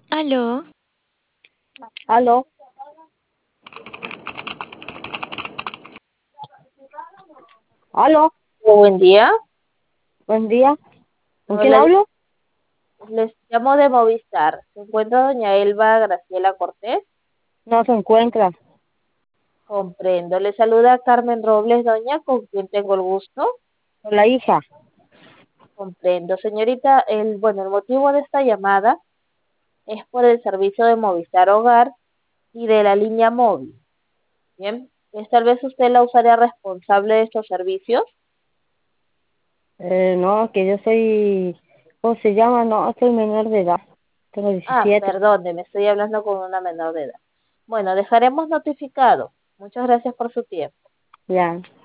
Aló, Aló, aló, Buen día. buen día. ¿Con quién Hola, hablo? les llamo de Movistar. ¿Se encuentra doña Elba Graciela Cortés? No se encuentra. Comprendo. Le saluda Carmen Robles, doña, con quien tengo el gusto. Con la hija. Comprendo. Señorita, el motivo de esta llamada es por el servicio de Movistar Hogar y de la línea móvil. Bien, tal vez usted la usaría responsable de estos servicios. No, que yo soy, ¿cómo se llama? No, soy menor de edad. Tengo Ah, 17. perdone, estoy hablando con una menor de edad. Bueno, dejaremos notificado. Muchas gracias por su tiempo. Ya.